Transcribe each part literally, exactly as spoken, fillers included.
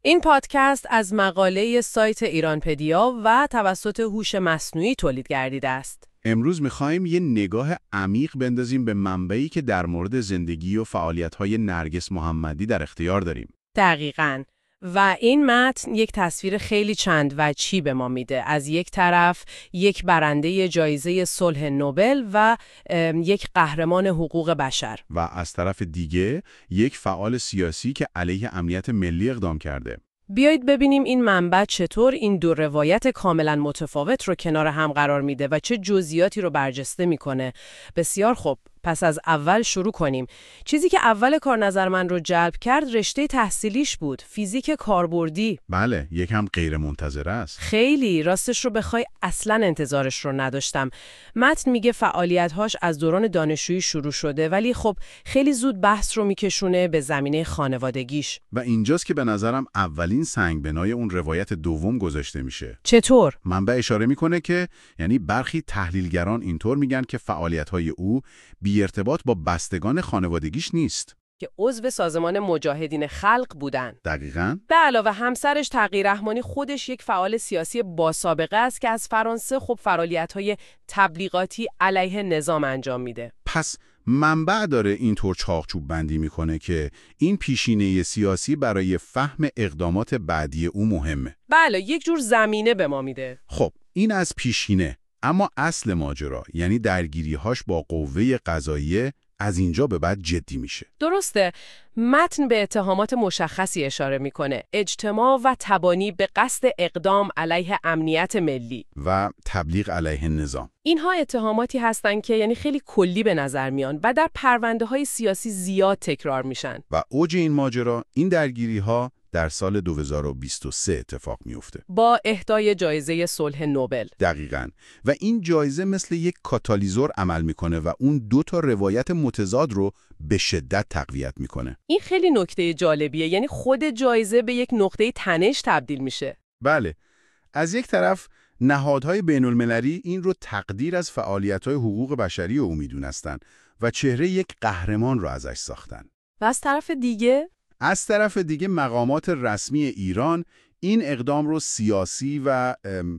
این پادکست از مقاله سایت ایرانپدیا و توسط هوش مصنوعی تولید گردیده است. امروز می‌خوایم یه نگاه عمیق بندازیم به منبعی که در مورد زندگی و فعالیت‌های نرگس محمدی در اختیار داریم. دقیقاً. و این متن یک تصویر خیلی چند وجهی به ما میده. از یک طرف یک برنده جایزه صلح نوبل و یک قهرمان حقوق بشر. و از طرف دیگه یک فعال سیاسی که علیه امنیت ملی اقدام کرده. بیایید ببینیم این منبع چطور این دو روایت کاملا متفاوت رو کنار هم قرار میده و چه جزئیاتی رو برجسته میکنه. بسیار خوب. پس از اول شروع کنیم. چیزی که اول کار نظر من رو جلب کرد رشته تحصیلیش بود. فیزیک کاربردی. بله، یکم غیر منتظره است. خیلی، راستش رو بخوای اصلاً انتظارش رو نداشتم. متن میگه فعالیت‌هاش از دوران دانشجویی شروع شده، ولی خب خیلی زود بحث رو میکشونه به زمینه خانوادگیش. و اینجاست که به نظرم اولین سنگبنای اون روایت دوم گذاشته میشه. چطور؟ منبع اشاره میکنه که یعنی برخی تحلیلگران اینطور میگن که فعالیت‌های او بی ارتباط با بستگان خانوادگیش نیست. که عضو سازمان مجاهدین خلق بودن. دقیقاً. به علاوه همسرش تقی رحمانی خودش یک فعال سیاسی با سابقه است که از فرانسه خب فعالیت‌های تبلیغاتی علیه نظام انجام میده. پس منبع داره اینطور چاقچوب بندی میکنه که این پیشینه سیاسی برای فهم اقدامات بعدی او مهمه. بله، یک جور زمینه به ما میده. خب این از پیشینه، اما اصل ماجرا یعنی درگیری‌هاش با قوه قضاییه از اینجا به بعد جدی میشه. درسته. متن به اتهامات مشخصی اشاره میکنه. اجتماع و تبانی به قصد اقدام علیه امنیت ملی و تبلیغ علیه نظام. اینها اتهاماتی هستن که یعنی خیلی کلی به نظر میان و در پرونده‌های سیاسی زیاد تکرار میشن. و اوج این ماجرا، این درگیری‌ها در سال دو هزار و بیست و سه اتفاق میفته با اهدای جایزه صلح نوبل. دقیقاً. و این جایزه مثل یک کاتالیزور عمل میکنه و اون دو تا روایت متضاد رو به شدت تقویت میکنه. این خیلی نکته جالبیه، یعنی خود جایزه به یک نقطه تنش تبدیل میشه. بله. از یک طرف نهادهای بین المللی این رو تقدیر از فعالیت‌های حقوق بشری او میدونستن و چهره یک قهرمان رو ازش ساختن. و از طرف دیگه از طرف دیگه مقامات رسمی ایران این اقدام رو سیاسی و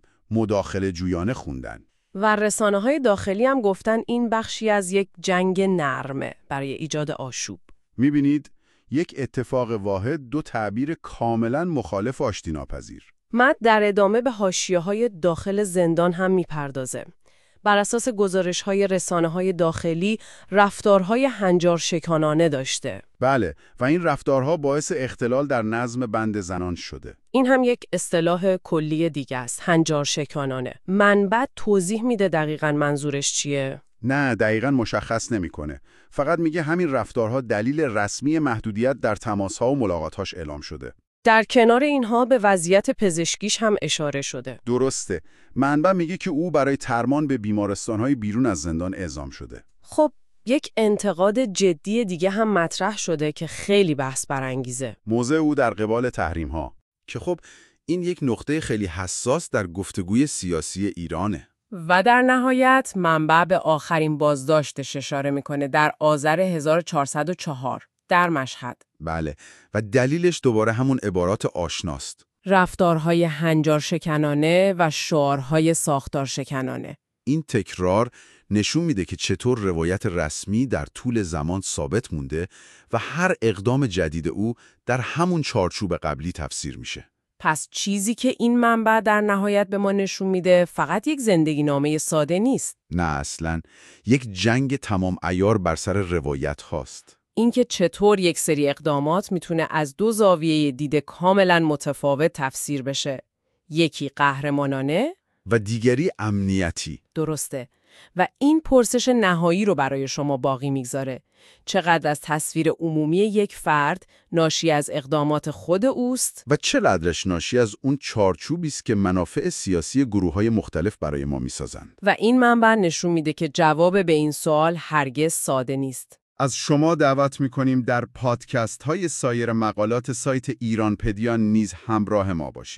مداخله جویانه خوندن. و رسانه‌های داخلی هم گفتن این بخشی از یک جنگ نرمه برای ایجاد آشوب. می‌بینید یک اتفاق واحد دو تعبیر کاملاً مخالف و آشتی‌ناپذیر. متن در ادامه به حاشیه‌های داخل زندان هم میپردازه. بر اساس گزارش‌های رسانه‌های داخلی رفتارهای هنجار شکنانه داشته. بله، و این رفتارها باعث اختلال در نظم بند زنان شده. این هم یک اصطلاح کلی دیگه است، هنجار شکنانه. منبع توضیح میده دقیقاً منظورش چیه؟ نه، دقیقاً مشخص نمی‌کنه. فقط میگه همین رفتارها دلیل رسمی محدودیت در تماس‌ها و ملاقات‌هاش اعلام شده. در کنار اینها به وضعیت پزشکیش هم اشاره شده. درسته. منبع میگه که او برای درمان به بیمارستان‌های بیرون از زندان اعزام شده. خب یک انتقاد جدی دیگه هم مطرح شده که خیلی بحث برانگیزه. موضع او در قبال تحریم‌ها، که خب این یک نقطه خیلی حساس در گفتگوی سیاسی ایرانه. و در نهایت منبع به آخرین بازداشتش اشاره میکنه در آذر هزار و چهارصد و چهار در مشهد. بله، و دلیلش دوباره همون عبارات آشناست. رفتارهای هنجار شکنانه و شعارهای ساختار شکنانه. این تکرار نشون میده که چطور روایت رسمی در طول زمان ثابت مونده و هر اقدام جدید او در همون چارچوب قبلی تفسیر میشه. پس چیزی که این منبع در نهایت به ما نشون میده فقط یک زندگی نامه ساده نیست. نه اصلاً، یک جنگ تمام عیار بر سر روایت هاست. اینکه چطور یک سری اقدامات میتونه از دو زاویه دید کاملا متفاوت تفسیر بشه. یکی قهرمانانه و دیگری امنیتی. درسته. و این پرسش نهایی رو برای شما باقی میگذاره. چقدر از تصویر عمومی یک فرد ناشی از اقدامات خود اوست و چقدرش ناشی از اون چارچوبی است که منافع سیاسی گروه‌های مختلف برای ما میسازن. و این منبع نشون میده که جواب به این سوال هرگز ساده نیست. از شما دعوت می‌کنیم در پادکست های سایر مقالات سایت ایرانپدیا نیز همراه ما باشید.